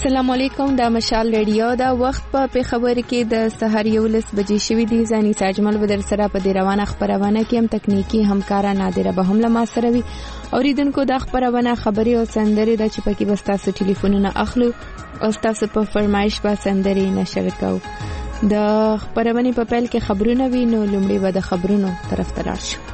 السلام علیکم. د مشال ریډیو دا وخت په خبر کې د سحر 11 بجې شوې دي. ځاني ساجمل بدر سره په دې روانه خبرونه کې هم تکنیکی همکارا نادره به هم له ما سره وي. اوریدونکو د خبرونه خبري او سندري د چپکی بستاسو ټلیفونونه اخلو او تاسو په فرمایش با سندري نشر کوو. د خبرونه په پیل کې خبرونه وي نو لومړی به د خبرونو طرف ته لاړ شو.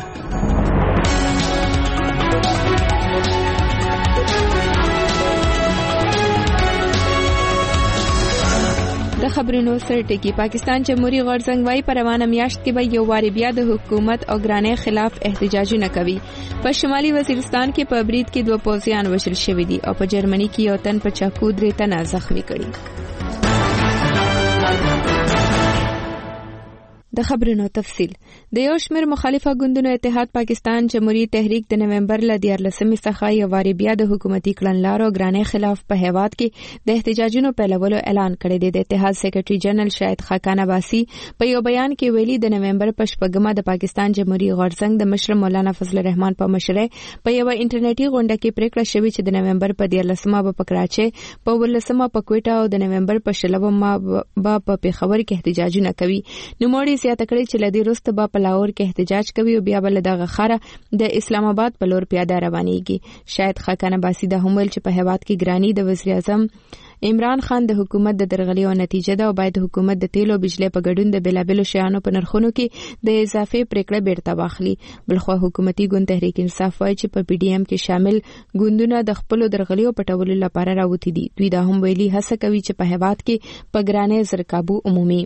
د خبرونو سرټکی پاکستان جمهوریت غورځنګ وايي په روانه میاشت کې به یو واری بیا د حکومت او ګرانۍ خلاف احتجاجونه کوي. په شمالي وزیرستان کې په برید کې 2 پوځیان وژل شوي دي او په جرمني کې یو تن په چاقو 3 تنه زخمی کړي. د خبرونو تفصیل. د یو شمېر مخالفه ګوندونو اتحاد پاکستان جمهوریت تحریک د نومبر ل 14 څخه یو واری بیا د حکومتي کړنلارو ګرانۍ خلاف په هیواد کې د احتجاجونو پیلولو اعلان کړی دی. د اتحاد سیکریټري جنرال شاهد خاقان عباسي په یو بیان کې ویلي د نومبر په 8مه د پاکستان جمهوریت غورځنګ د مشر مولانا فضل الرحمن په مشرۍ په یو انټرنیټي غونډه کې پریکړه شوې چې د نومبر په 14مه په کراچۍ، په 15مه په کوټا او د نومبر په 16مه په پیښور کې احتجاجونه کوي. نو زیاته کړی چې لدی وروسته به په لاهور کې احتجاج کوي او بیا بل دغه خره د اسلام آباد په لور پیاده روانيږي. شاهد خاقان عباسي د همول چې په هیواد کې ګرانی د وزیر اعظم عمران خان د حکومت د درغلیو نتیجه ده او باید حکومت د تیلو بجلی په ګډون د بلابلو شیانو په نرخونو کې د اضافه پریکړه بیرته واخلي. بلخو حکومتي ګوند تحریک انصاف وايي چې په پی ډی ایم کې شامل ګوندونه د خپل درغلیو پټولو لپاره راوتی دي. دوی دا هم ویلي هڅه کوي چې په هیواد کې په ګرانۍ زرکابو عمومي.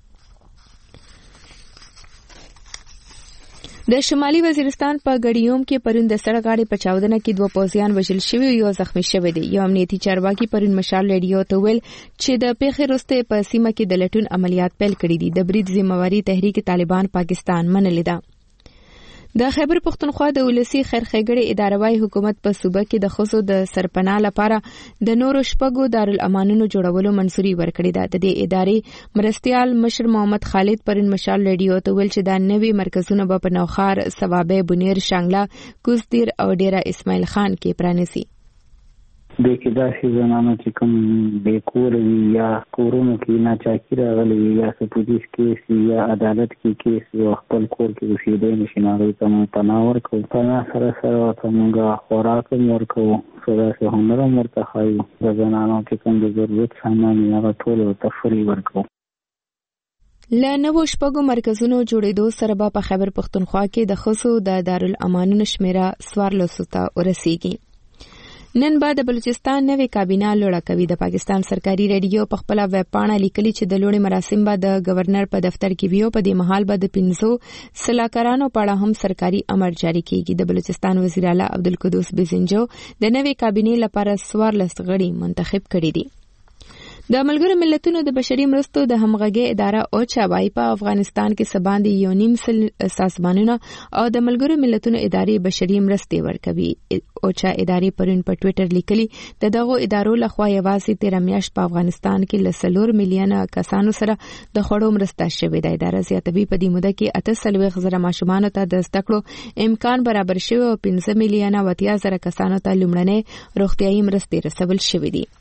د شمالي وزیرستان په ګډیوم کې پرون د سړک غاړې په چاودنه کې 2 پوځیان وژل شوي او یو زخمی شوی دی. یو امنیتي چارواکي پرون مشال ریډیو ته ویل چې د پیښې وروسته په سیمه کې د لټون عملیات پیل کړي دي. د برید ذمہواری تحریک طالبان پاکستان منلې ده. د خیبر پختونخوا د ولسی خیرخېګړې اداره وايي حکومت په صوبه کې د خصو د سرپناه لپاره د نورو شپږو دارالامانونو جوړولو منصوري ورکړې ده. د دې ادارې مرستيال مشر محمد خالد پرون مشال ریډیو ته ویل چې دا نوي مرکزونه به په نوخار، ثوابه، بنیر، شانګله، کوزدیر او ډیرا اسماعیل خان کې پرانیسي. د کې داسې زنانو چې کوم بې کوره وي یا کورونو کې ناچاکي راغلي وي یا څه پولیس کیس یا عدالت کې کیس وي او خپل کور کې اوسېدی نشي نو هغوی ته موږ پناه ورکوو. پناه سره سره ورته موږ خوراک هم ورکوو، څه داسې هنر هم ورته ښایو. د زنانو چې کوم د ضرورت سامان وي هغه ټول ورته فري ورکوو. له نوو شپږو مرکزونو جوړېدو سره به په خیبر پختونخوا کې د خصو د دارالامانونو شمیره 1400 ته ورسیږي. نن بعد د بلوچستان نوې کابینه لوړه کوي. د پاکستان سرکاري ریډیو په خپل ویب پاڼه لیکلي چې د لوړې مراسم به د گورنر په دفتر کې ویو. په دې مهال به د 500 سلاکارانو په اړه هم سرکاري امر جاری کیږي. د بلوچستان وزیر اعلی عبدالقدوس بزنجو د نوې کابینې لپاره 14 غړي منتخب کړي دي. د ملګرو ملتونو د بشري مرستو د همغږي اداره اوچا وايي په افغانستان کې سباندې 1.5 سازمانونه او د ملګرو ملتونو ادارې بشري مرستې ورکوي. اوچا ادارې پرون په ټوئیټر لیکلي د دغو ادارو لخوا یوازې 13 میاشت په افغانستان کې ل 4 میلیونه کسانو سره د خوړو مرسته شوې ده. اداره زیاتوي په دې موده کې 48,000 ماشومان ته د زده کړو امکان برابر شوی او 15 میلیونه 80,000 کسانو ته لومړنۍ روغتیايي مرستې رسول شوې دي.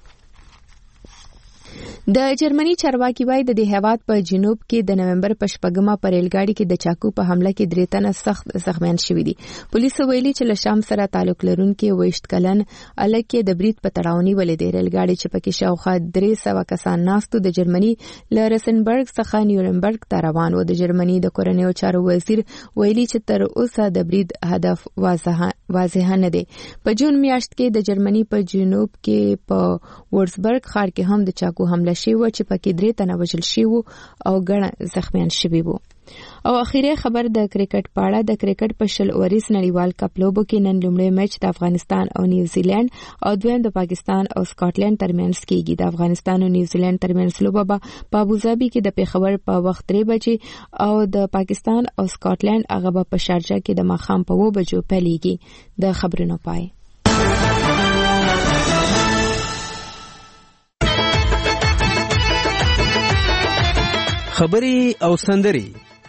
د جرمني چارواکي وايي د هیواد په جنوب کې د نومبر په 8مه پر ریلګاډي کې د چاقو په حمله کې 3 تنه سخت زخمیان شوي دي. پولیسو ویلي چې له شام سره تعلق لرونکي 20 کلن الک کې د برید په تړاو نیولې دی. ریلګاډي چې پکې شاوخوا 300 کسان ناستو د جرمني له رسنبرګ څخه نیورنبرګ ته روان و. د جرمني د کورنیو چارو وزیر ویلي چې تر اوسه د برید هدف واضح نه دی. په جون میاشت کې د جرمني په جنوب کې په ورزبرګ ښار کې هم د چاقو حمله شوی و چې پکې 3 تنه وژل شوي او ګڼ زخمیان شوي وو. او اخیری خبر د کرکټ پاړه. د کرکټ په 20 اوریز نړیوال کپ لوبو کې نن لومړی میچ د افغانستان او نیوزیلند او دویم د پاکستان او سکاټلند ترمنځ کیږي. د افغانستان او نیوزیلند ترمنځ لوبه په ابوظبي کې د پیښور په وخت 3 بجې او د پاکستان او سکاټلند هغه په شارجه کې د ماښام په 2 بجو پیلېږي. د خبرونو پای. خبري او سندري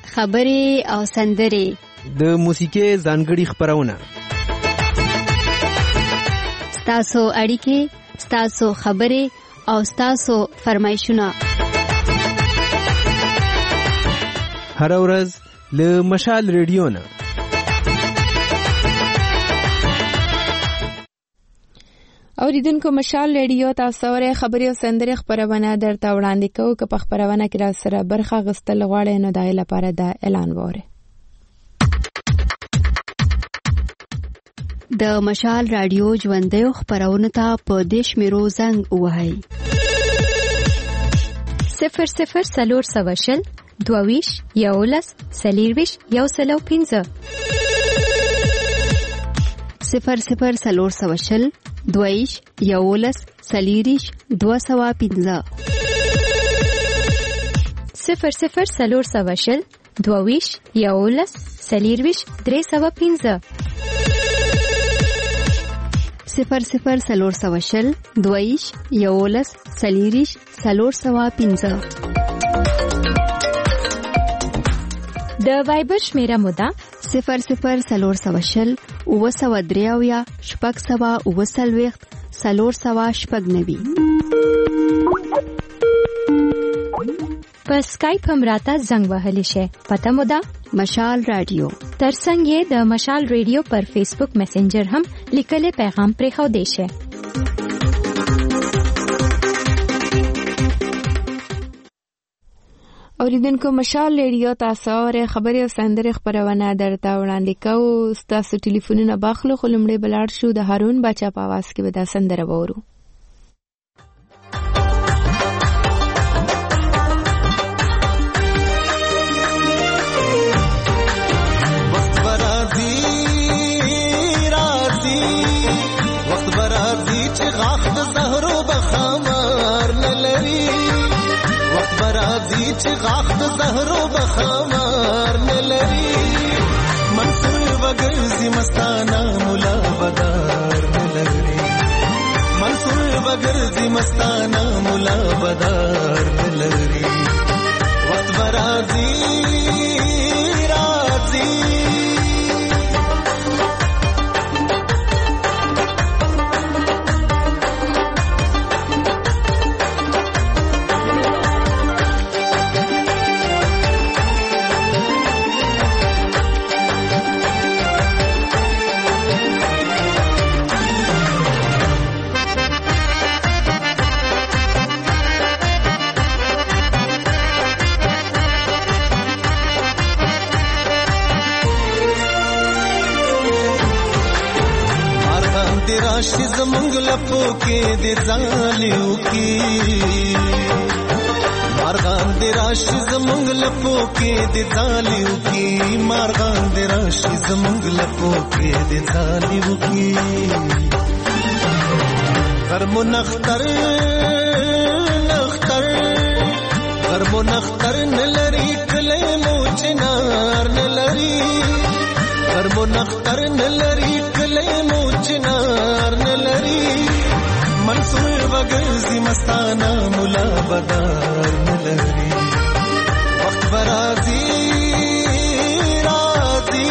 د موسیقي ځانګړي خبرونه ستاسو اړیکې ستاسو خبرې او ستاسو فرمایشونه هر ورځ له مشال ریډیو نه اوریدونکو مشال ریډیو تاسو ورې خبري او سندري خبرونه درته وړاندې کوو که په خبرونه کې را سره برخه غستل غواړئ نو دای لپاره دا اعلان وره. د مشال رادیو ژوندۍ خبرونه ته په دیش میرو زنګ وهاي 00 22 یولس سلیرویش یو سلو 15 00 22 یولس سلیریش 215 00 22 یولس سلیرویش 315 00 22 یولس سلیریش 315 د وایبر شمیره مودا 00 وسودریاویا شپږ سوا وسلويخت سلور سوا شپږ نوي په سکایپ هم راته زنګ وهلی شي. پته مودا مشال رادیو ترڅنګ یې د مشال ریډیو پر فیسبوک میسنجر هم لیکلي پیغام پرې خو دی شي. اوریدونکو مشال ریډیو تاسو ورې خبري او سندري خبرونه درته وړاندې کوو. تاسو ټلیفونونه باخلو خو لمړی بلاړ شو د هارون بچا په आवाज کې به دا سندره وورو. وخت برازي چې غاخ د زهرو بخمار نلري وخت برازي چې غاخ د زهرو بخمار نلري منصور وګرځي مستانه مولا بدار نلري منصور وګرځي مستانه مولا بدار نلري وخت برازي راځي راشي زمونږ لپو کې د ځالیو کې مارغان د راشي زمونږ لپو کې د ځالیو کې مارغان د راشي زمونږ لپو کې د ځالیو کې غرمو نختر نختر غرمو نختر نلري کله مو چنار نلري غرمو نختر نلري کله مو چنار نلري منصور وګرځي مستانه مولا بدار نلري وخت برازي راځي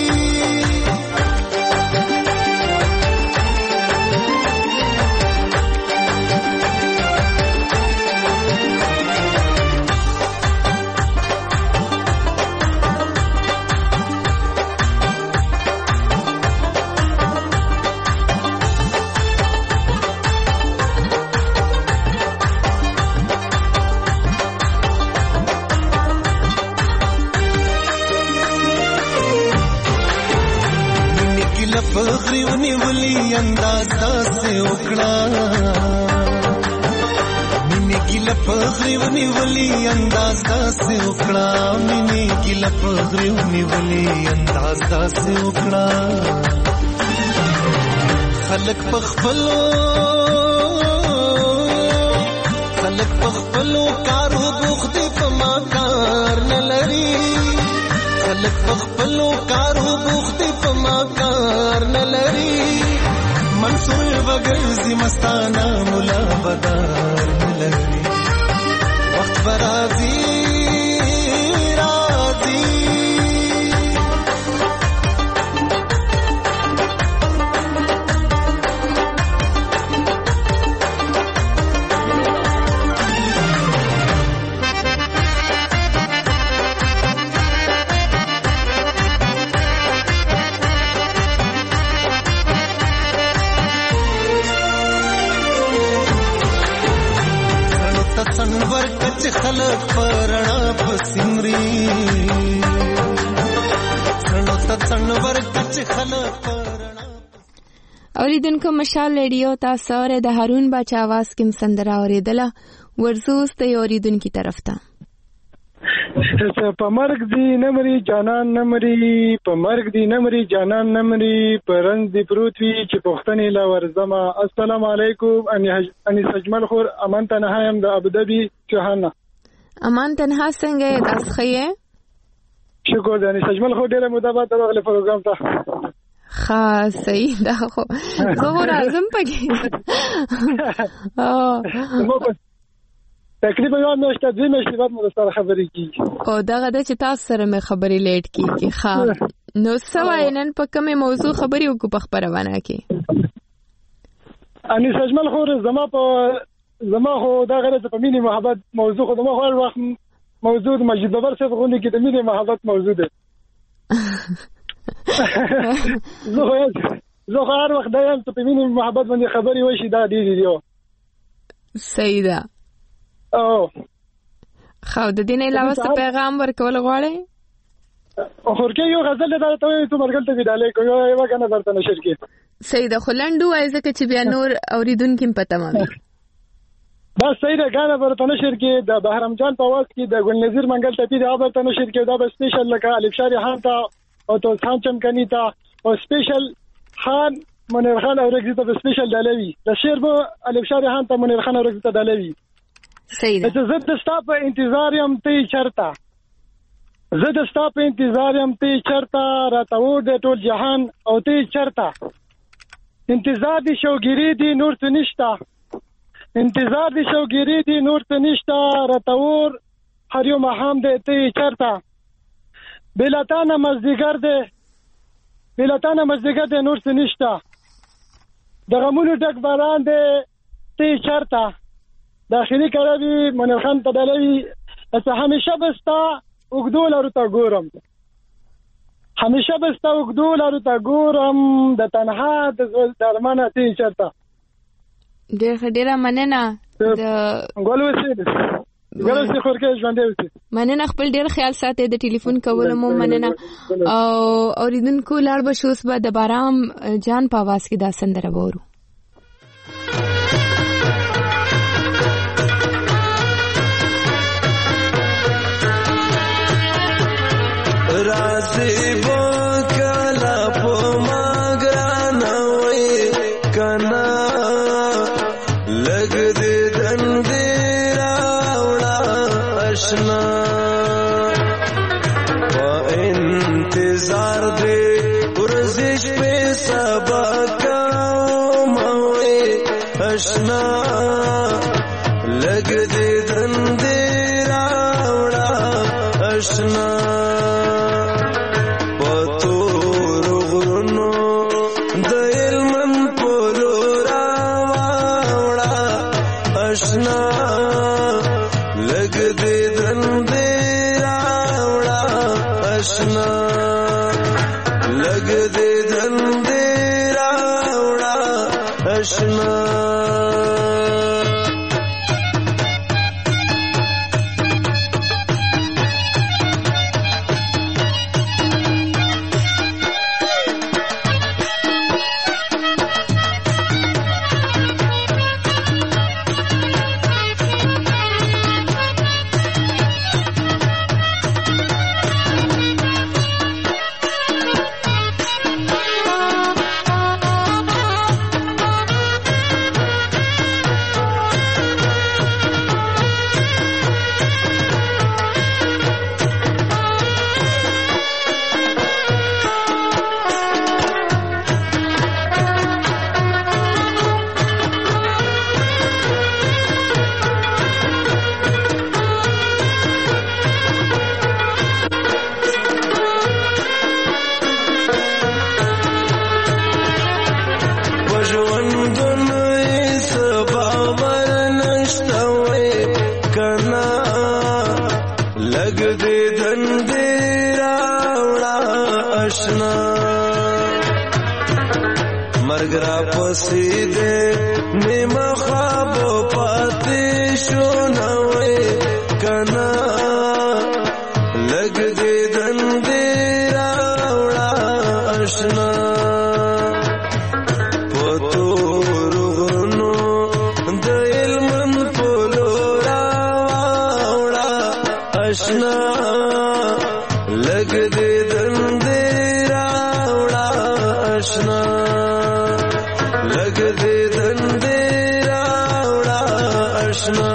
فخری ونیولی انداز داسې وکړه مینې ګیله فخری ونیولی انداز داسې وکړه مینې ګیله فخری ونیولی انداز داسې وکړه خلک په خپلو کارو بوخت دي په ما کار نه لري خلک په خپلو کارو بوخت دي په ما کار نه لري منصور وګرځي مستانه مولا بدار نه لري وخت برازي راځي چې خلک پرنا. اوریدونکو مشال ریډیو تاسو سره د هارون باچا आवाज کې سندره اوریدله. ورزوس ته اوریدونکو طرف ته په مرګ دی نمرې جانان نمرې په مرګ دی نمرې جانان نمرې په رنځ دی پروت وي چې پښتنې لا ورزما. السلام علیکم اني سجمل خور امان تنها يم د ابوظبي چوهانا. امان تنها څنګه تاسو خيه؟ شکر دې اني سجمل خور ډېر مدابات راغله پروګرام ته. خاص صحیح دا خو زه راځم پکې. تقریبا یو میاشت دوی میاشتې بعد مو سره خبرې کیږي. او دغه د چې تاسو سره مې خبرې لیټ کیږي. ښه نو سوای نن په کومه موضوع خبرې وکړو په خبرونه کې؟ اني سجمل خو زما خو دا غره په مینه محبت موضوع خو زما هر وخت موضوع د مجید بابر صاحب غونډه کې د مینه محبت موضوع ده. زه هر وخت دا یم په مینه محبت باندې خبرې وشي دا دی. صحیح ده. خو د دین علاوه څه پیغام ورکول غواړئ؟ خورکه یو غزل دا ته تو مرګل ته ویډالې کو یو کنه درته نشر کې. صحیح ده. خلندو ایزه چې بیا نور اوریدونکو پته مې. بس صحیح ده غاڼه ورته نشر کې د بهرام جان په واس کې د ګل نذیر منګل ته پیډ ورته نشر کې دا به سپیشل لکه الف شاری خان ته او تو خان چمکنی ته او سپیشل خان منیر خان او رګزی ته سپیشل دالوي د شعر به الف شاری خان ته منیر خان او رګزی ته دالوي. صحیح ده. زه د ستا په انتظار یم ته چرته راته و د ټول جهان او ته چرته انتظار دی شوګری دی نور څه نشته راته ور هر یو مهام دی ته چرته بلاتانه مزدیګر دی نور څه نشته د غمونو ډک باران دی ته چرته داخلي کړی منیر خان تدلوي. چې همیشه بستا وګدو لرو ته ګورم د تنها د درمانه تی چرته. ډېره مننه. د ګلوسي خورکه ژوندې اوسې. مننه. خپل ډېر خیال ساتئ. د ټلیفون کولو مو مننه. او اوریدونکو لاړ به شوس به د بارام جان په आवाज کې دا سندره وورو. رازی بکلا پو ماگرانا وی کنا لگ دی دندی راوڑا اشنا پا انتظار دی ورزش پی سبا کاموی اشنا لگ دی دندی راوڑا اشنا مرګرا پسې دې نیمه خواب پاتې شو نو کنا لګ دې دندې راوړا آشنا لګ دې دندې راوړه آشنا لګ دې دندې راوړه آشنا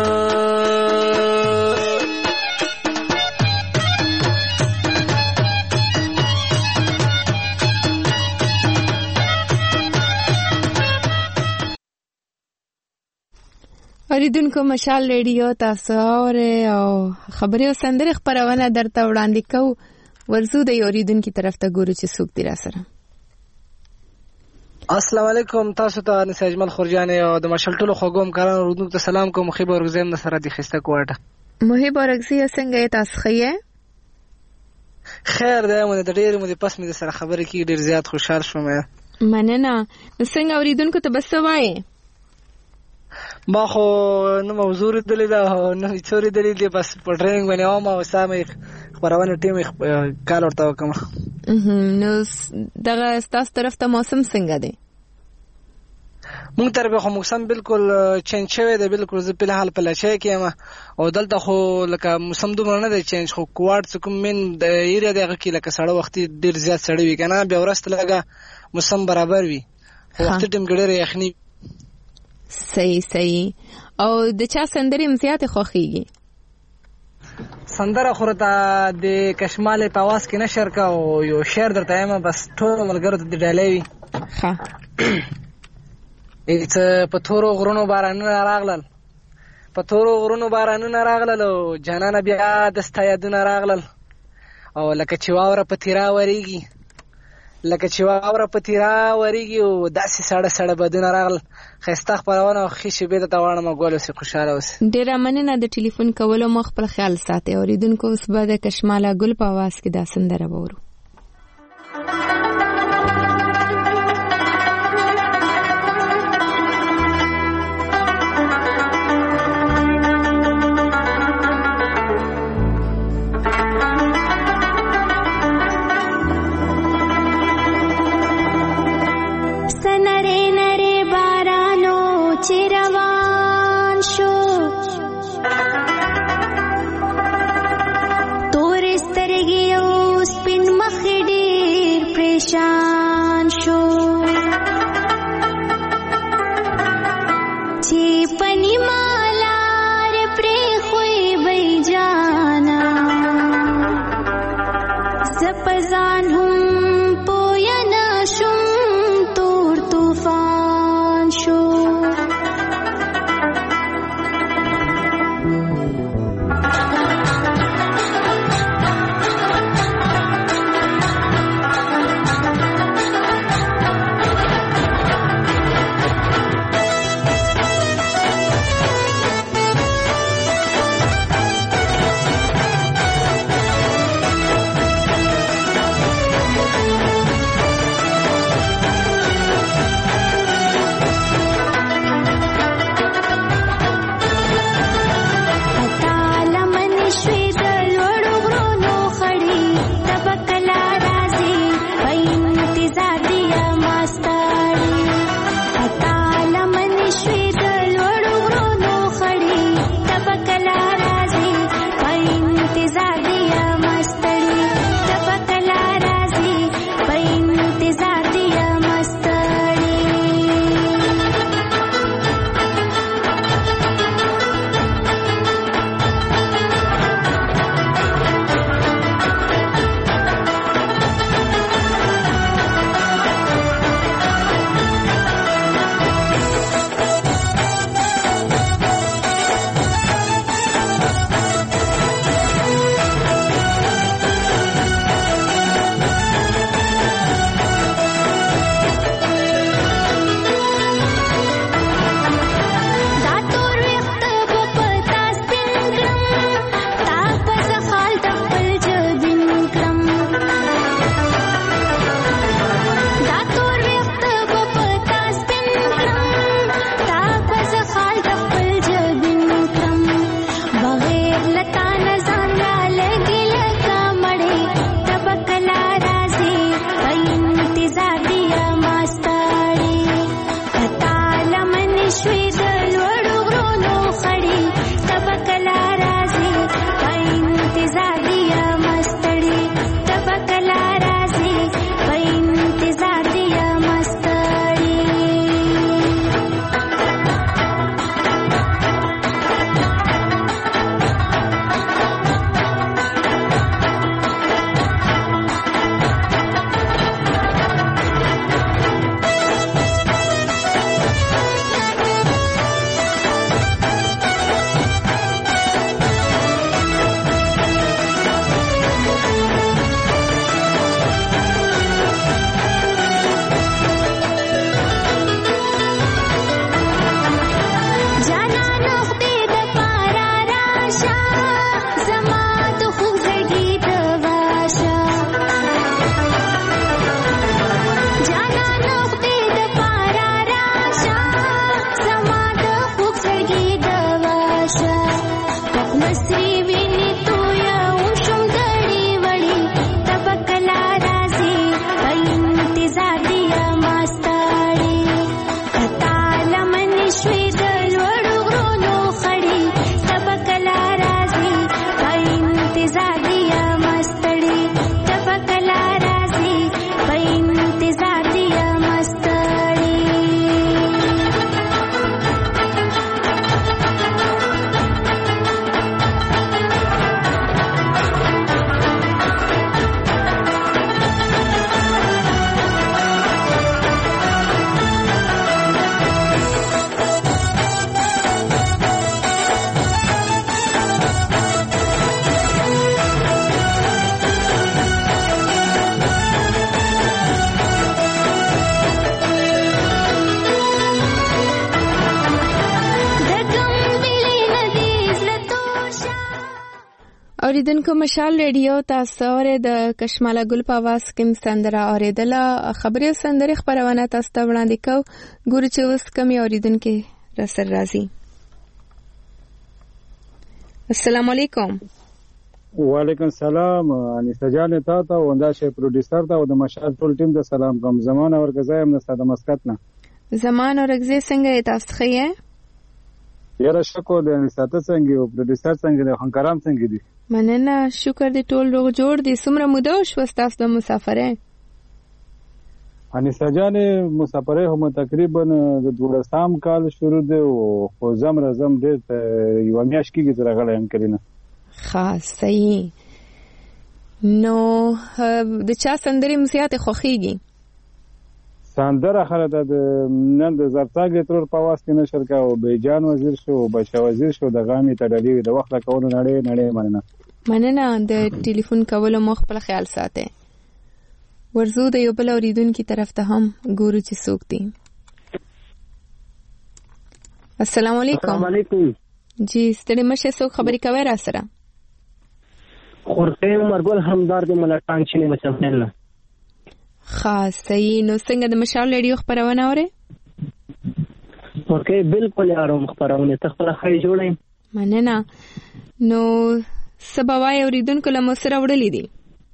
اوریدونکو مشال ریډیو تاسو او خبري او سندري خبرونه درته وړاندې کوو. ورزو د اوریدونکو طرف ته ګورو چې څوک دی را سره. السلام علیکم، تاسو ته نسی اجمل خورجان او د مشال ټولو خوګوم کاران اوریدونکو ته سلام کوم. مخیب ورغزم نصر دي خسته کوټه محب ورغزي څنګه تاسو خیه؟ خیر دی، مونږ د ډېر مو د پس مې سره خبرې کی ډېر زیات خوشحال شوم. مننه. څنګه اوریدونکو ته بس وایي؟ ما خو نو موضوع دلی دا نو څوري دلی دی، بس په ټریننګ باندې او ما وسامه خبرونه ټیم کال ورته وکم. نو دغه تاسو طرف ته موسم څنګه دی؟ مونږ طرف خو موسم بالکل چینج شوی دی، بالکل زه په حال په لچې کې ما او دلته خو لکه موسم دومره نه دی چینج، خو کوارټ کوم من د ایریا دغه کې لکه سړی وخت ډیر زیات سړی وي کنه، بیا ورسته لګه موسم برابر وي، وخت ټیم ګډه یخني. صحیح. او د چا سندري مزيات خوخيږي؟ سندره خورته د کشمال په आवाज کې نشر کا او یو شعر درته یم، بس ټول ملګرو ته ډالې وي. ها ایت په تورو غرونو بارانونه راغلل، په تورو غرونو بارانونه راغلل او جانان بیا دستا یادونه راغلل، او لکه چې واوره په تیرا وریږي، لکه چې واوره په تیرا وریږي او داسې سړه سړه بدونه راغل. خسته خبرونه او خېشې به د تاوانه مګول اوسې خوشاله اوسې. ډېره مننه د ټلیفون کولو مخ پر خیال ساتي. اوریدونکو اوس به د کشماله ګل په आवाज کې دا سندره وورو. स्पिन اوریدونکو مشال ریډیو تاسو اورئ د کشماله ګل په आवाज کې سندره اوریدله. خبري سندري خبرونه تاسو ته وړاندې کوو. ګورو چې اوس کوم اوریدونکو را سره راځي. السلام علیکم. وعلیکم السلام. انیسه جان ته وندا شه پروډوسر ته او د مشال ټول ټیم د سلام کوم. زمانه ورګزای هم نسته د مسقط نه. زمانه ورګزای څنګه تاسو خیه؟ یاره شکر د انیسه څنګه او پروډوسر څنګه د خنکرام څنګه دي؟ مننه شکر دې ټول روغ جوړ دي. څومره موده شو تاسو د مسافرې؟ انیسه جان مسافرې هم تقریبا د 12 کال شروع دی او خو زم دې یو میاشت کې راغلی هم کړینه. خاص صحیح. نو د چا سندري موسیقي خوخيږي؟ سندره خره د نن د زرتاګ تر په واسطه نشر کا او بیجان وزیر شو او بشا وزیر شو د غامي تړلې د وخت کولو نړۍ مننه د ټلیفون کولو مخ په خیال ساته. ورزو د یو بل اوریدونکو طرف ته هم ګورو چې څوک دي. السلام علیکم. السلام علیکم. جی ستړي مشه څوک خبرې کوي را سره؟ خورته مرګل همدار د ملټان چینه مسافر. خاص صحیح. نو څنګه د مشال ریډیو خبرونه اوري؟ اوکې بالکل اورم خبرونه ته خپل خای جوړې. مننه. نو سباوای اوریدونکو له مسره وړلې دي.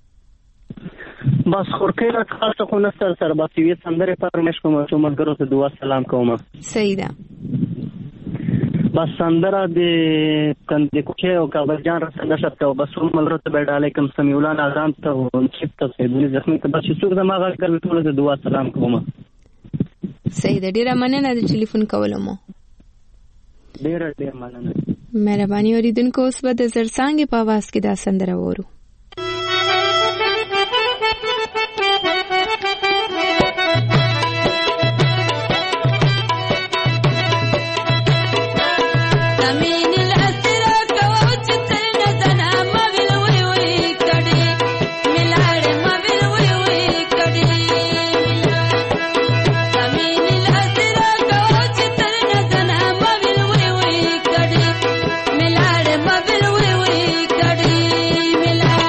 بس خورکې را خاصه خو نه سره بس یې سندره پرمش کوم چې مرګرو ته دعا سلام کوم. صحیح ده. بس سندره د کندې کوچه او کابل جان رسنه نشته او بس ملرته بیت علیکم سمیولان اعظم ته او چیپ ته سیدونی زخمی ته بس څوک دماغه کړل ټول ته دعا سلام کوم. صحیح ده. ډیره مننه د ټلیفون کولو مو. ډیره مننه. مهرباني اوریدونکو اوس به د زرڅانګې په आवाज کې دا سندره وورو. मिला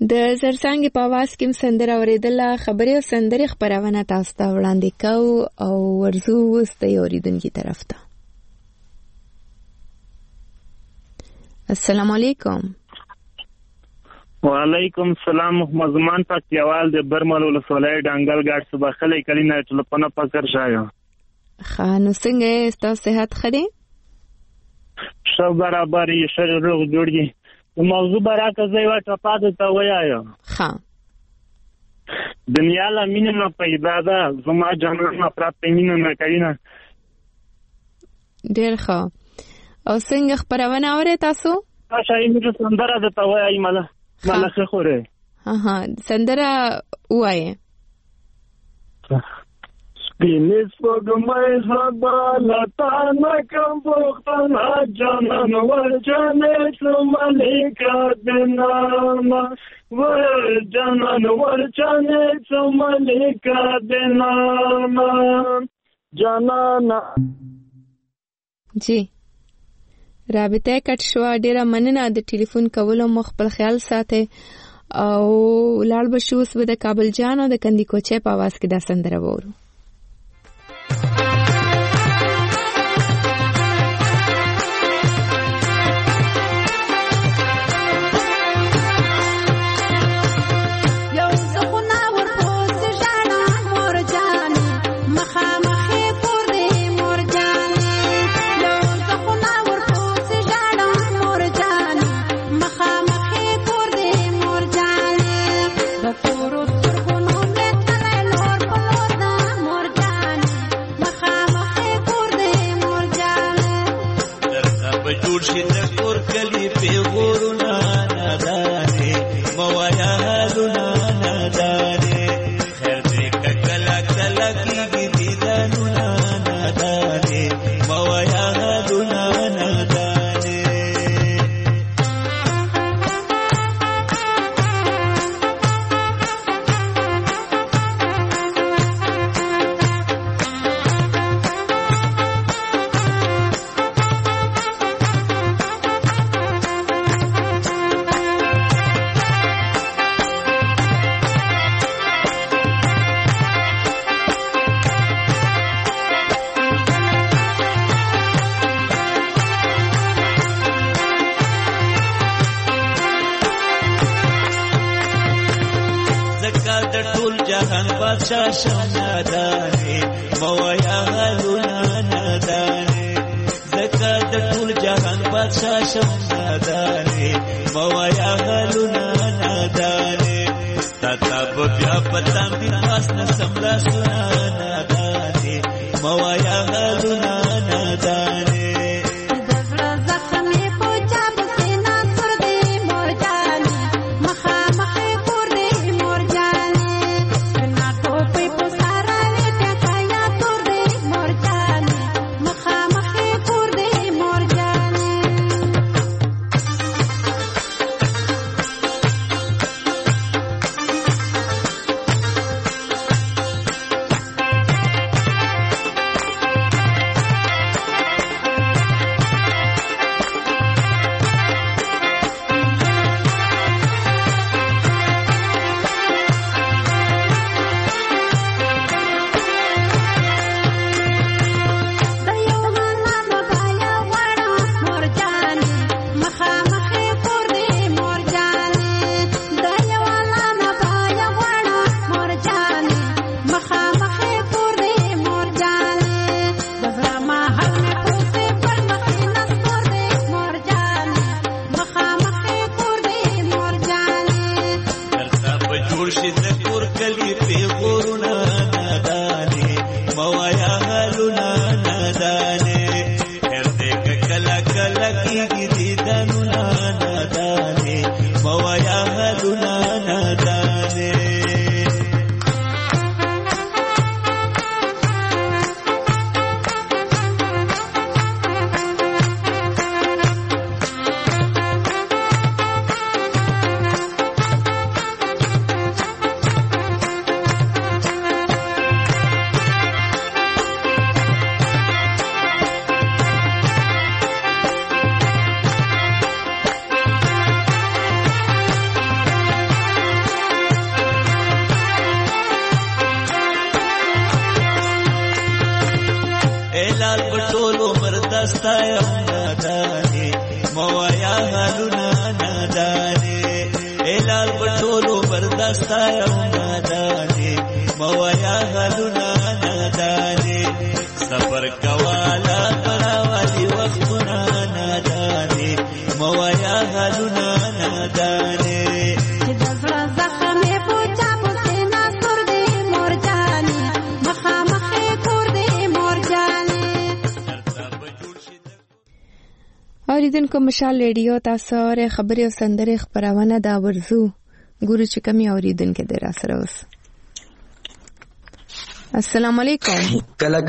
د زرڅانګې په आवाज کې سندره اوریدله. خبرې او سندرې خبرونه تاسو ته وړاندې کوو او ورځو اوس د اوریدونکي طرف ته. السلام علیکم. وعلیکم السلام. محمد زمان پکتیاوال د برمل ولسوالۍ ډنګل ګاډ صبح خلې کلینه ټلپنه پکر شایا. خانو څنګه تاسو صحت خري؟ شو برابر یې شر روغ جوړی. موضوع براکه زې واټه پاده ته وایو. ها. دنیا لا مینه نه پیدا ده زما جانان ما پراته مینه نه کینه. ډیر ښه. او څنګه خبرونه اورئ تاسو؟ تاسو یې موږ سندره ده ته وایي مله خوره. ها سندره وایي. سپینې سپوږمۍ زړه لتا نه کوم پوښتنه جانان ورجانې څوملیکه دنامه ورجانان ورجانې څوملیکه دنامه جانانا. جی رابطه کټ شو. ډیره مننه د ټلیفون کولو. مخ خپل خیال ساتي او لاړ بشو اوس به د کابل جان او د کندي کوچې په आवाज کې دا سندره وورو. الال پټولو مردستا یم نادانې موایا حالونه نادانې الال پټولو مردستا یم نادانې موایا حالونه نادانې سفر کوالا پراوالی وختونه نادانې موایا حالونه نادانې اوریدونکو مشال ریډیو تاسو ر خبري او سندره خبرونه دا ورزو ګورو چې کمی اوریدونکو د را سره اوس. السلام علیکم. کله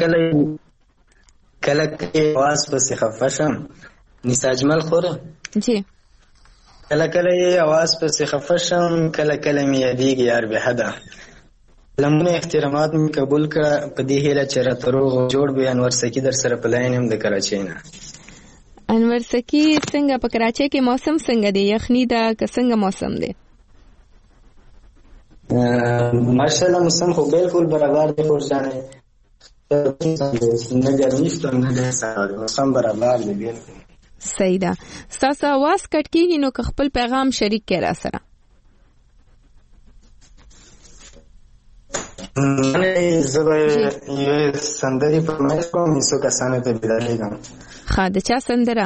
आवाज په خفشم نس اجمل خوره جی کله आवाज په خفشم کله می یادېږي یار به حدا لمونه احترامات می قبول کړه په دې هیله چې را تروغ جوړ به انور سکی در سره پلاین هم د کراچۍ نه. انور سکی څنګه په کراچۍ کې موسم څنګه دی؟ یخنی دا که څنګه موسم دی؟ ماشاءالله موسم خو بالکل برابر دی خو ځانه نه ګرمي ست نه ده سره موسم برابر دی بالکل. صحیح ده. تاسو आवाज کټ کیږي نو خپل پیغام شریک کړئ را سره. نه زه یو سندري په مې کوم څو کسانو ته بدلېږم. ها د چا سندره؟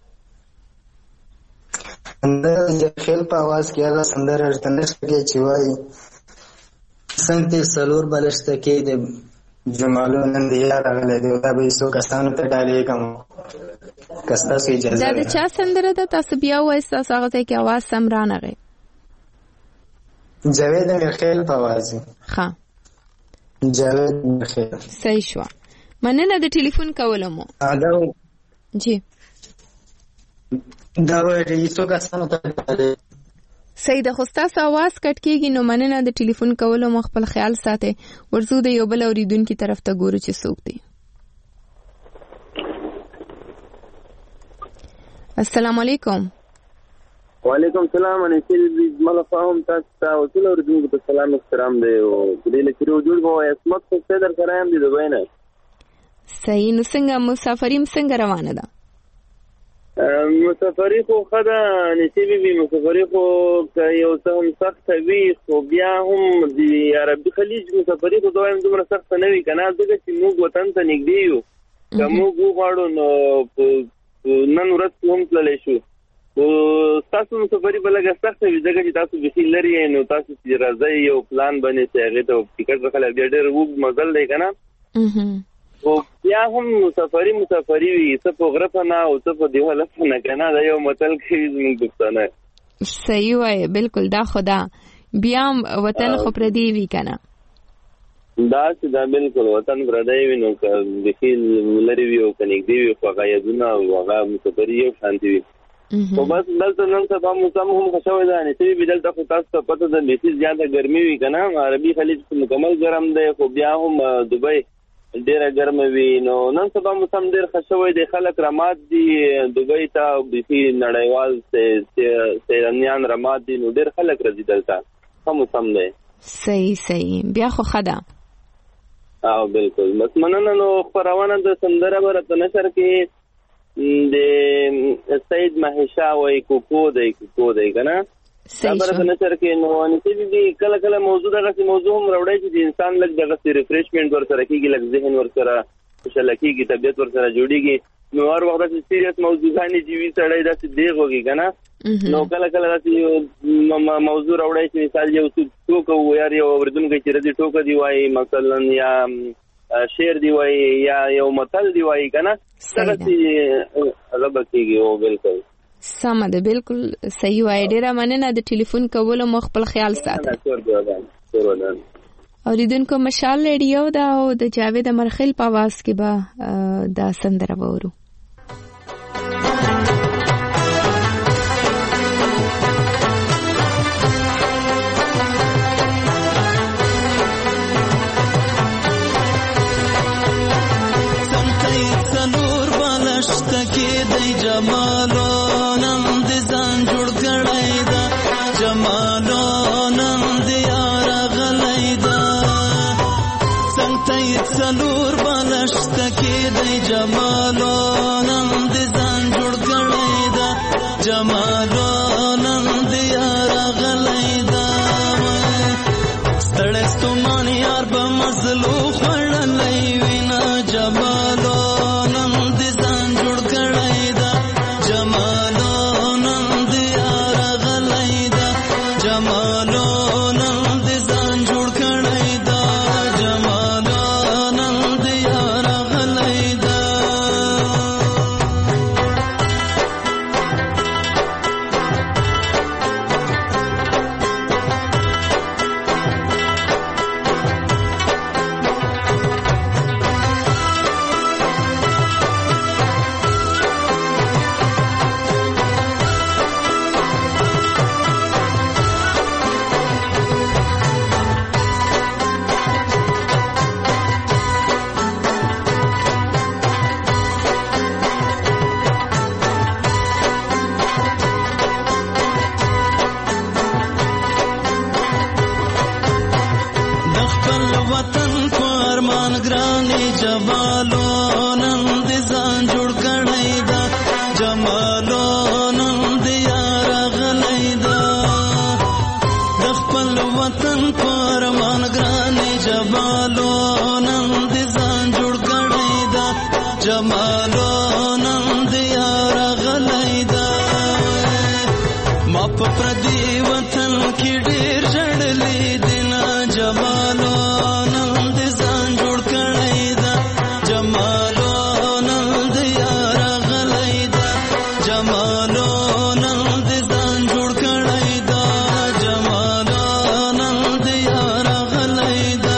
د خیل په आवाज کې هغه سندره ارتنشت کې چې وایي څنګه سلور بلشته کې د جمالو نن دی راغله دی دا به څو کسانو ته ډالېږم. کستا سي اجازه دا د چا سندره ده؟ تاسو بیا وایي تاسو هغه ته کې आवाज سم را نغی. جاوید خیل په आवाज. ها جاوید خیل. صحیح شو. مننه د ټلیفون کولم. جی دا وایي څو کسانو ته صحیح ده. خو ستاسو आवाज کټ کېږي نو مننه د ټلیفون کولو مو خپل خیال ساتئ. ورزو د یو بل اوریدونکو طرف ته ګورو چې څوک دی. السلام علیکم. وعلیکم السلام. انا سید ملفهم تاسو ته ټول اوریدونکو ته سلام احترام دی او دې لکه جوړ مو اسمت څه در سره هم دی دوی نه. صحیح. نو څنګه مسافریم څنګه روانه ده؟ مسافری خو خدا نصیبی بی مسافری خو یو څه هم سخت وي خو بیا هم د عربي خلیج مسافری خو دوی هم دومره سخت نه وي کنه ځکه چې موږ وطن ته نږدې یو که موږ وغواړو نو نن ورځ هم تللی شو خو ستاسو مسافري به لږه سخته وي ځکه چې تاسو بیخي لرې یې نو تاسو چې راځئ یو پلان بنې چې هغې ته ټکټ راخلی بیا ډېر اوږد مزل دی که نه خو بیا هم مسافري وي څه په غره په نه او څه په دیواله په نه که نه دا یو متل کوي زموږ پښتانه. صحیح وایي بالکل. دا خو دا بیا وطن خو پردی وي که نه داسې دا بالکل وطن پردی وي نو که بیخي لرې وي او که نږدې وي خو هغه یادونه او هغه مسافري یو شانتي وي. خو بس دلته نن سبا موسم هم ښه شوی ده نصیب وي دلته خو تاسو ته پته ده بیخي زیاته ګرمي وي که نه عربي خلیج مکمل ګرم دی خو بیا هم دبۍ ډیره ګرمه وي نو نن سبا موسم ډیر ښه شوی دی خلک رمات دي دبۍ ته بیخي نړیوال سیلانیان رمات دي نو ډیر خلک راځي دلته ښه موسم دی. صحیح بیا خو ښه ده. او بالکل بس مننه. نو خپرونه د سندره به راته نشر کې د سید مهیشا وایي کوکو دی که نه دا به راته نشر کې نو نصیب دي کله موضوع دغسې موضوع هم راوړی چې د انسان لږ دغسې ریفریشمنټ ورسره کېږي لږ ذهن ورسره خوشحاله کېږي طبیعت ورسره جوړېږي نو هر وخت داسې سیریس موضوعګانې چې وي سړی داسې دیغ وږي که نه نو کله داسې موضوع راوړی چې مثال یو ټوکه ویار یو اورېدونکی چې راځي ټوکه دی وایي مثلا یا شعر دی وایي یا یو متل دی وایي که نه دغسې هغه به کېږي. او بالکل سمه ده بالکل صحیح وایي. ډېره مننه د ټلیفون کولو مو خپل خیال ساتئ. اوریدونکو مشال ریډیو دا او د جاوید مرخیل په आवाज کې به دا سندره وورو. کې د جمالو نن د ځان جوړ کړی دا جمالو نن د یار غلی دا څنګه څلور بالشت کې دی جمالو نن دې ځان جوړ کړی دا جمالو نن دې یار غلی دا ستړی ستومان یار به مزلو خوړلی وینا جمالو نن دې ځان جوړ کړی دا جمالو نن دې یار غلی دا جمالو نن دې ځان جوړ کړی دا جمالو نن دې یار غلی دا وطن کو ارمان گرانی جمالو نن دې ځان جوړ کړی دا جمالو نن دې یار غلی دا د خپل وطن کو ارمان گرانی جمالو نن دې ځان جوړ کړی دا جمالو نن دې یار غلی دا ما په پردي وطن کې ډېر ژړلې دینا جمالو نن دې ځان جوړ کړی دا جمالو نن دې یار غلی دا جمالو نن دې ځان جوړ کړی دا جمالو نن دې یار غلی دا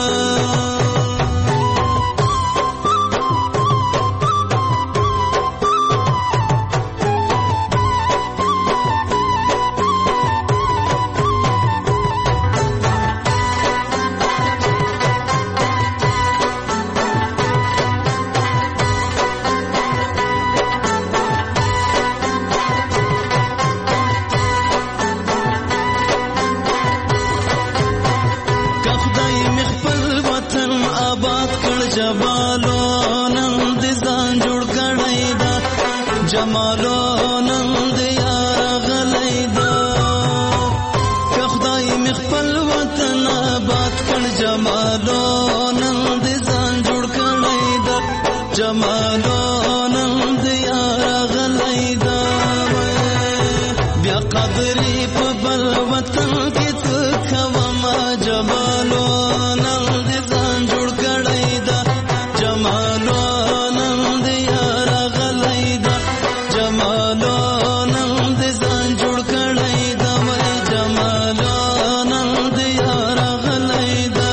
جمالو نن دې ځان جوړ کړی دا جمالو نن دې یار غلی دا که خدای مې خپل وطن آباد کړ جمالو نن دې ځان جوړ کړی دا جمالو نن دې یار غلی دا بیا قدرې په بل وطن کې څه کوم جمالو نن دې ځان جوړ کړی دا جمالو نن دې یار غلی دا جمالو نن دې ځان جوړ کړی دا جمالو نن دې یار غلی دا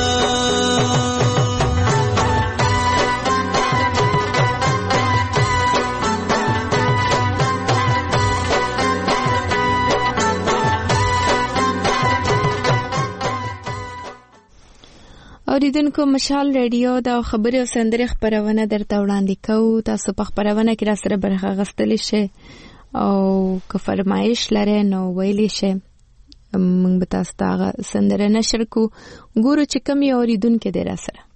اوریدونکو مشال ریډیو دا خبري او سندري خبرونه درته وړاندې کوو. تاسو په خبرونه کې را سره برخه غستلی شئ او که فرمایش لرئ نو ویلی شئ. موږ به تاسو ته سندره نشر کو. ګورو چې کوم یو اوریدونکو دی را سره.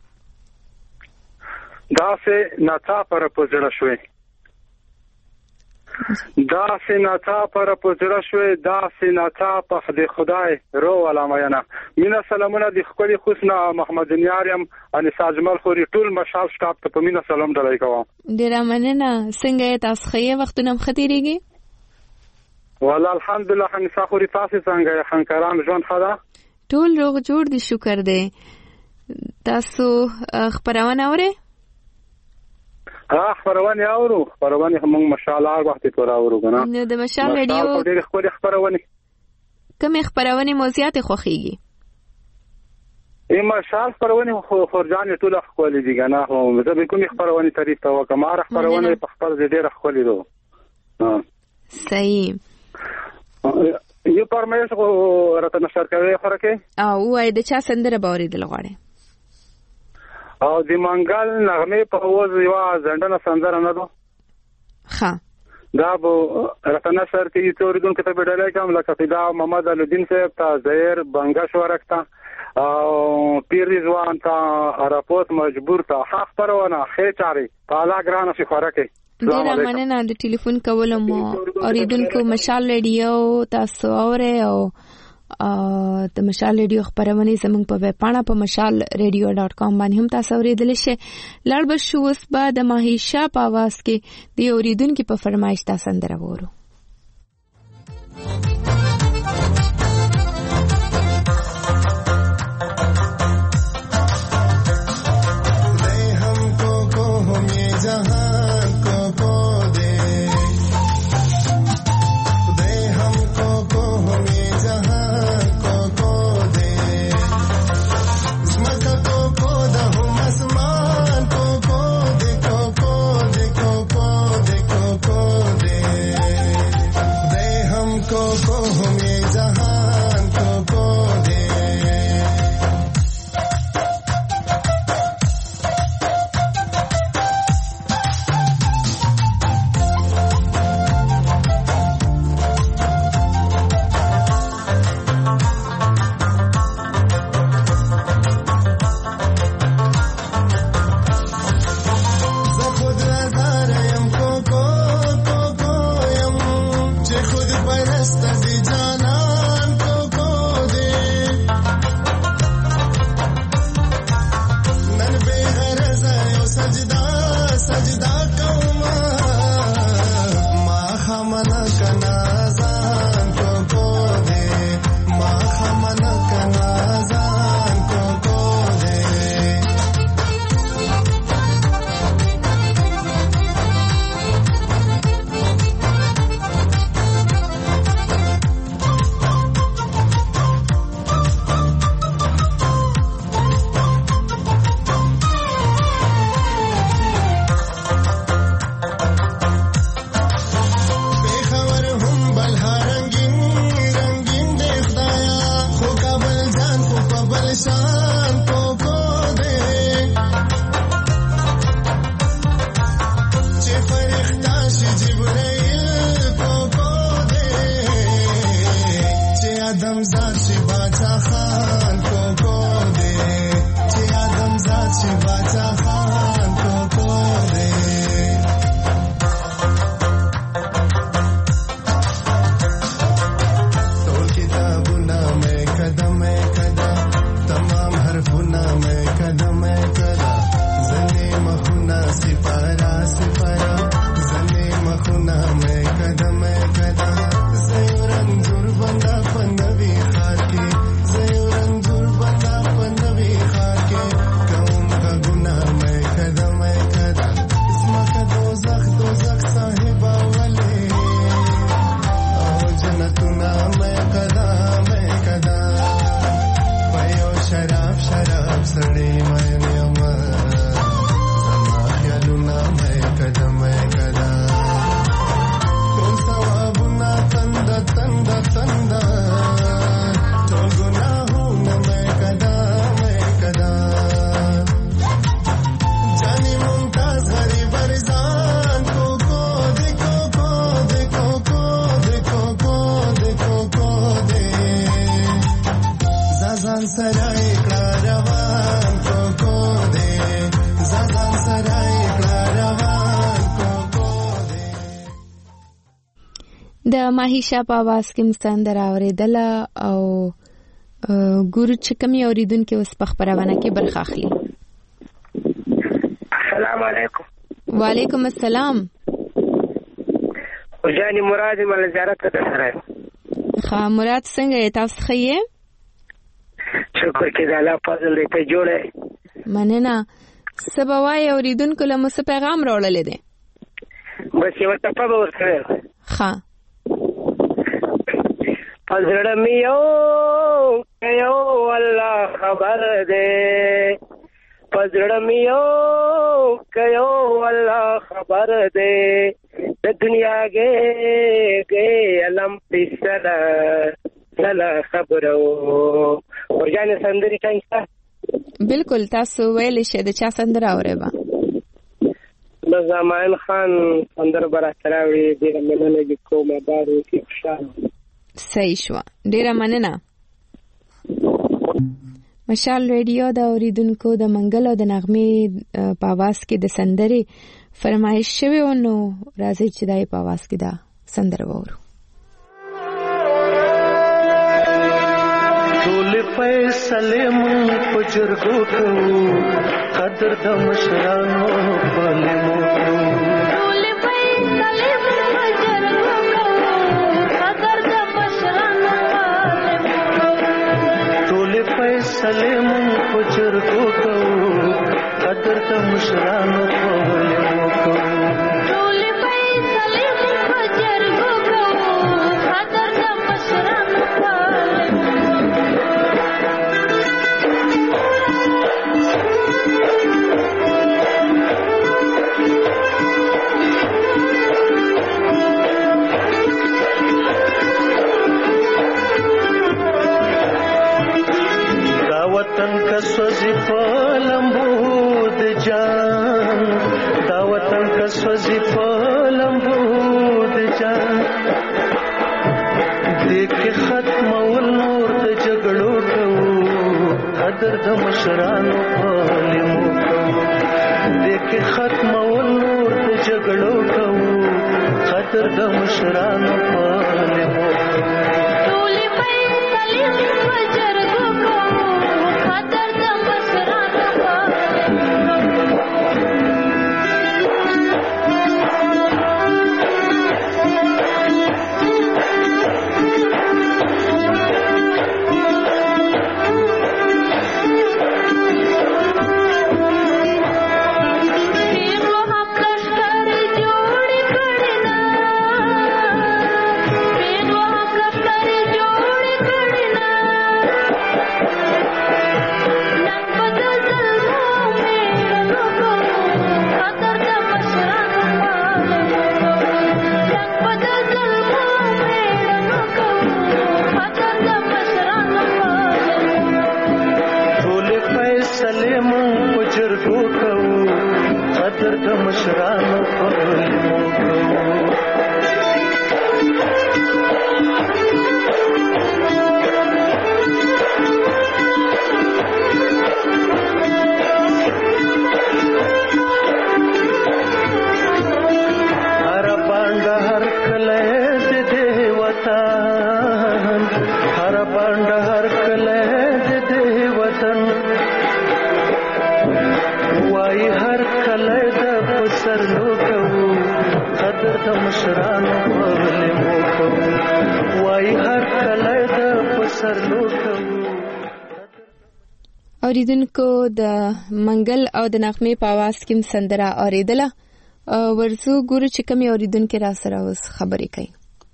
داسې ناڅاپه راپوزړه شوې داسې ناڅاپه راپوزړه شوې داسې ناڅاپه د خدای رو علامه مینا سلامونه د خپل خوسنا محمد نیارم ان ساجمل خوري ټول مشال سټاپ ته په مینا سلام ډلای کوم. ډیر مننه. څنګه تاسو خې وختونه مختيريږي؟ والله الحمدلله حنیسا خوري تاسو څنګه خنکران ژوند خدا ټول روغ جوړ دي شکر دی. تاسو خبرونه اورئ؟ خبرونه اورو خبرونه هم مشالار وخت پر اورو کنه. نو د مشال ریډیو ډېر خبرونه کوم خبرونه موضوعات خوخيږي؟ مشال خبرونه خورجان ټول خولې دي کنه. هو زه به کوم خبرونه تعریف تا وکم خبرونه په خبر ډېر خولې دو. صحیح. یو پرمایش کو راته نشر کوي خورکه او وای د چا سندره باورې د لغړې او د منګل نغمه په وځ یو ځندنه سندره نه دو. ها دا به رتنه سر کې توریدونکو ته بدلای کوم لکه فدا محمد الدین صاحب ته زهیر بنگش ورکتا او پیر رضوان ته راپوت مجبور ته حق پرونه خېچاري پالا ګرانه شي خورکه ډیره مننه د ټلیفون کولم اوریدونکو مشال ریډیو تاسو اوره او د مشال ریډیو خبرونه زموږ په ویب پاڼه په mashalradio.com باندې هم تاسو اوریدل شئ. لړ به شو اوس به د ماهیشا په आवाज کې د اوریدونکو په فرمایش تاسو سندره وورو. د ماهیشا په आवाज کې مستندر اوریدل او ګورو چې کومي اوریدونکو اوس په خبرونه کې برخه اخلي. السلام علیکم. وعلیکم السلام. وجانی مراد مل زیارت ته سره. ها مراد څنګه تاسو ښه؟ شکر کې د الله فضل دې ته جوړه. مننه. سبوای اوریدونکو له مو پیغام راوړل دي. بس یو ته په ورته. ها پزړم یو الله خبر دې پزړم یو الله خبر دې د دنیا کې علم پسلا سلا خبرو ورجانه سندري څنګه بالکل تاسو ویل شه د چا سندره اورې با بس ماین خان اندر براتراوي ډیره مننه کوم بارو کې خوشاله. صحیح شو، ډیره مننه. مشال ریډیو د اوریدونکو د منګل او د نغمې په आवाज کې د سندرې فرمایش شوی او نو راځي چې دای په आवाज کې دا سندره وورو. ټول فیصله مون پجرګو کو قدر د مشرانو پلمو ټول فیصله مون پجرګو کو قدر د مشرانو ټول فیصله مون پجرګو کو قدر د مشرانو پلمو ټول فیصله مون پجرګو کو قدر د مشرانو وطن کا سوزی پلمبو د جان دا وطن کا سوزی پلمبو د جان دیکھ ختم ول نور د جګړو کو قدر د مشرانو پلمو کو دیکھ ختم ول نور د جګړو کو قدر د مشرانو پلمو ټولې فیصلې وجرګو کو اوریدونکو د منګل او د نغمې په आवाज کې سندره اوریدله. ورزو ګورو چې کوم اوریدونکو را سره اوس خبرې کوي.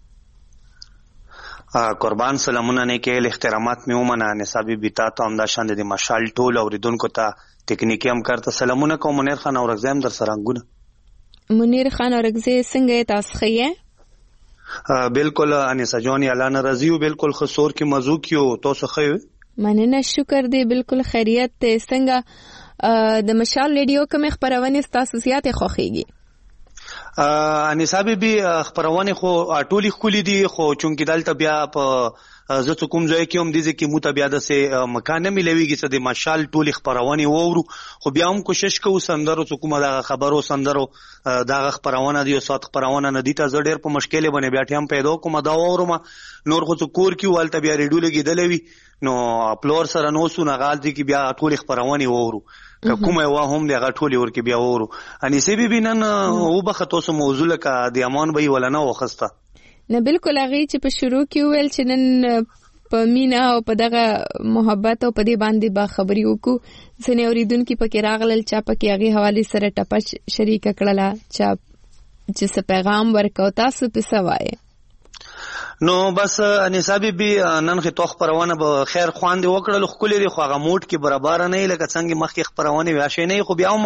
قربان سلامونه نه کې احترامات مې ومنه نصابي بیتا ته همدا شان د مشال ټول اوریدونکو ته ټکنیکی هم کارته سلامونه کوم. منیر خان اورغزی هم در سره انګونه. منیر خان اورغزی څنګه تاسو ښه؟ بالکل انیسا جون اعلان رضیو بالکل خسور کی موضوع کیو تاسو ښه؟ مننه شکر دی بالکل خیریت ته. څنګه د مشال ریډیو کوم خبرونه تاسو زیات خوښیږي؟ انیسا بی خبرونه خو ټولي خولي دي خو چونکی دلته بیا په زه کوم ځای کې هم دي چې مو ته بیا د سه مکان ملويږي چې د مشال ټولي خبرونه وورو خو بیا هم کوشش کوو سندرو کوم دا خبرو سندرو دا خبرونه دي او سات خبرونه نه دي ته زه ډېر په مشکله باندې بیا ټیم پیدا کوم دا وورم نور خو کور کې والته بیا ریډیو لګیدلوي نو اپلور سره نو سونه غال دي کې بیا ټولي خبرونه وورو کومه وا هم دغه ټولي ورکه بیا وورو اني سي بي نن او بخته سو موضوع لکه د امان به ولنه وخسته نه بالکل هغه چې په شروع کې ویل چې نن په مینا او په دغه محبت او په دې باندې با خبري وکړو ځنه اوریدونکو پکې راغلل چا پکې هغه حواله سره ټپه شریک کړله چا چې پیغام ورکاو تاسو په سوای نو بس انصابي بي نن خې توخ پروانه به خیر خوان دی وکړل خو کلی دی خو هغه موټ کې برابر نه لکه څنګه مخکې خبرونه واشي نه خو بیا هم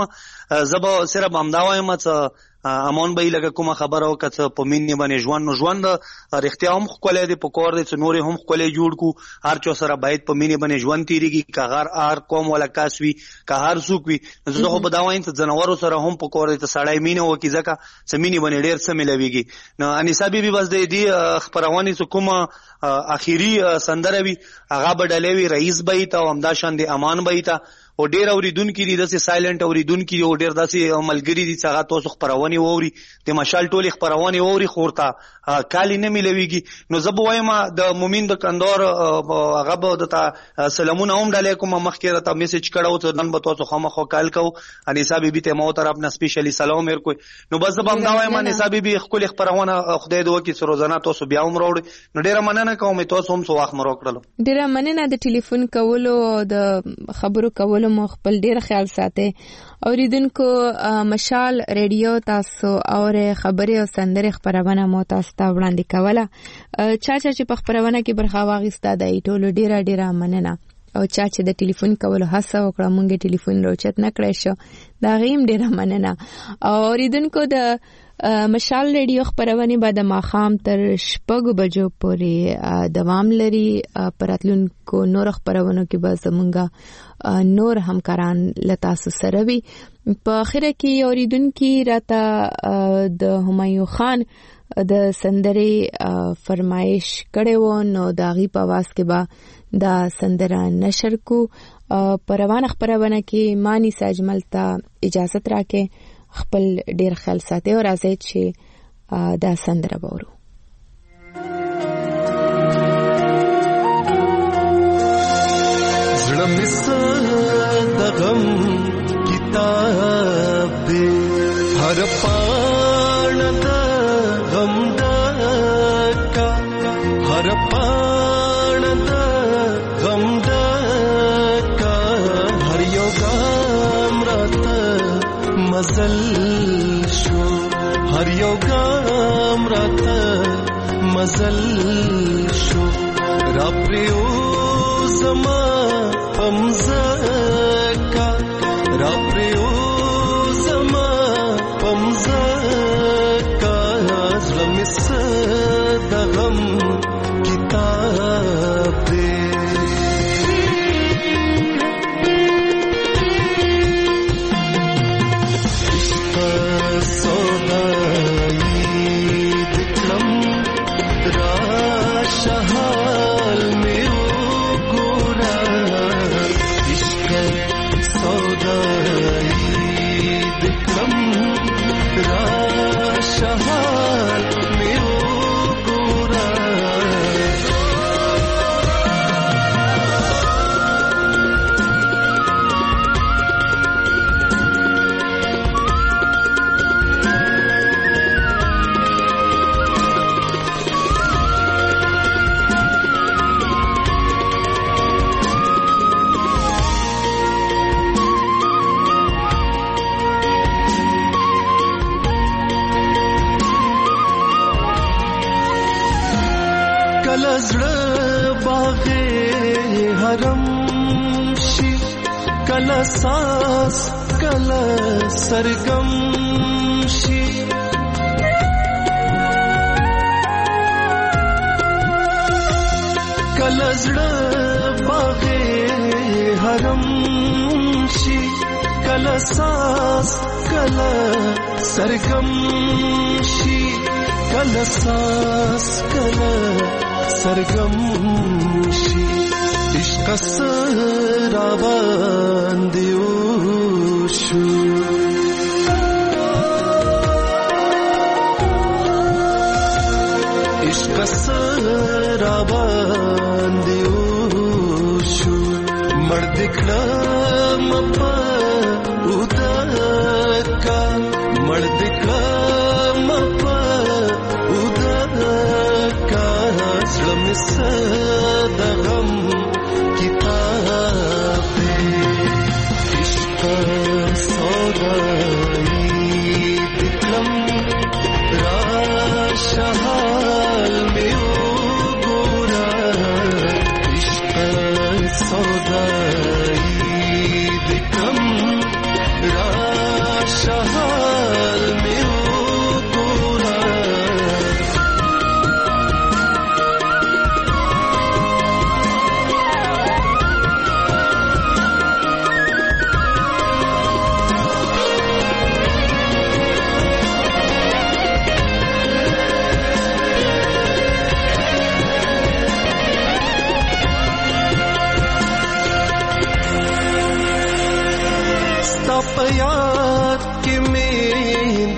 زبا صرف همدا وایم چې امان به لکه کومه خبره وکړه په مینې باندې ژوند نو ژوند رښتیا هم ښکلی دی په کور دی چې نورې هم ښکلی جوړ کړو هر چا سره باید په مینې باندې ژوند تېرېږي که هر قوم والا کس وي که هر څوک وي نو زه خو به دا وایم چې ځناورو سره هم په کور دی ته سړی مینه وکړي ځکه چې مینې باندې ډېر څه میلاویږي نو انیسا بیبي بس د دې خپرونې چې کومه اخري سندره وي هغه به ډلې وي رئیس به یې ته او همداشان د امان به یې ته او ډیر اوریدونکي دي داسې سایلنٹ اوریدونکي او ډیر داسې ملګري دي چې هغه تاسو خپرونې ووري د مشال ټولې خپرونې ووري خورته کالی نه ملويږي نو زه به وایم د مومین د کندهار هغه به د سلامونه هم ډالې کوم مخکې راته میسج کړو ته نن به تاسو خامخا کال کو انیسا بیبي ته مو طرف نه سپیشلی سلام ورکوي نو بس به هم دا وایم انیسا بیبي خپل خپرونه خدای دې وکړي چې روزانه تاسو بیا هم راوړي نو ډیره مننه کوم تاسو هم سو وخت مو راکړلو ډیره مننه د ټلیفون کولو او د خبرو کولو مو خپل ډیر خیال ساتي اوریدونکو مشال ریډیو تاسو اور خبري او سندره خبرونه مو تاسو ته وړاندې کوله چې په خبرونه کې برخه واغسته د ټولو ډیره مننه او چې د ټلیفون کولو هڅه وکړه مونږه ټلیفون روچت نه کړی شو دا غیم ډیره مننه اوریدونکو د مشال ریډیو خبرونه بعد ماخام تر 6 بجو پورې دوام لري پراتلونکو نور خبرونو کې به زمونږه نور همکاران لتاسو سره وي په اخره کې اوریدونکو راته د همایون خان د سندري فرمایش کړو نو داغي په واس کې با دا سندره نشر کو پروانه خبرونه کې مانی ساجمل ته اجازه راکې خپل ډیر خیال ساتي او راځي چې دا سندره وورو زړه مې د غم کتاب دې هر پاڼه د غم ډکا هر پاڼه د غم ډکا هر یو ګام راته مزل شو هر یو ګام راته مزل شو را پریو زما پمزکا را پریو زما پمزکا زړه مې د غم کتاب دی ساس کلا سرگم شي کلا زړه باغې حرم شي کلا ساس کلا سرگم شي کلا ساس کلا سرگم شي عشق سرا باندې وشو عشق سرا باندې وشو مرد کلام په ودکا مرد کلام په ودکا زړه مې د غم شحال میں گورا عشق سودائی دکم را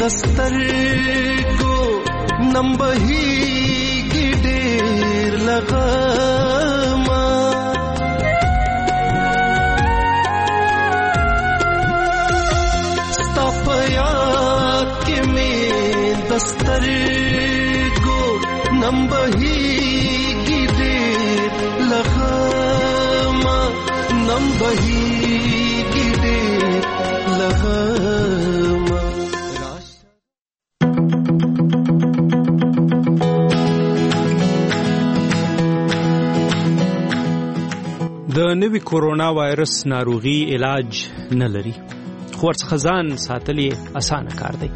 دستر کو نمبهی کی ډیر لغما ستاپیا کې می دستر کو نمبهی کی ډیر لغما نمبهی کی ډیر لغما. د نوي کورونا وایرس ناروغي علاج نه لري، خو ورڅخه ځان ساتل یې اسانه کار دی.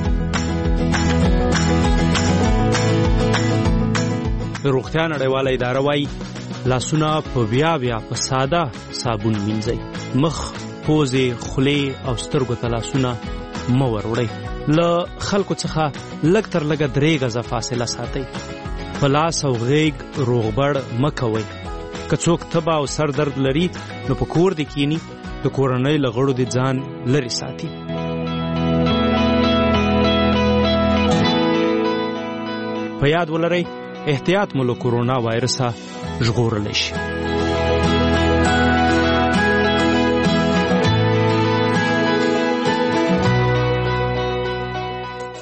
روغتیا نړیواله اداره وایي لاسونه په بیا په ساده صابون مینځئ. مخ، پوزې، خولې او سترګو ته لاسونه مه وروړئ. له خلکو څخه لږ تر لږه 3 غزه فاصله ساتئ. په لاس او غیږ روغبړ مه کوئ. که څوک تبه او سر درد لري نو په کور دې کینی، د کورنۍ له غړو دې ځان لرې ساتي. په یاد ولرئ احتیاط مو له کورونا وایرسه ژغورلی شي.